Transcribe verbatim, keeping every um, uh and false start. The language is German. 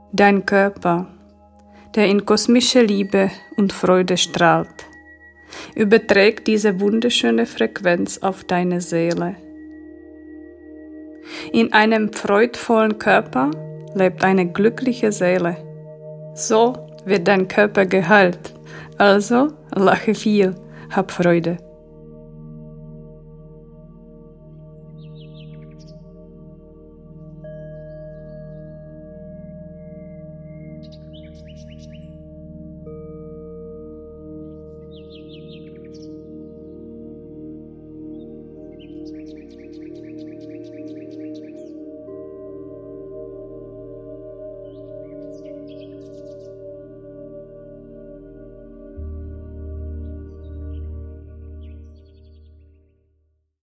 Dein Körper, der in kosmischer Liebe und Freude strahlt, überträgt diese wunderschöne Frequenz auf deine Seele. In einem freudvollen Körper lebt eine glückliche Seele. So wird dein Körper geheilt. Also lache viel, hab Freude.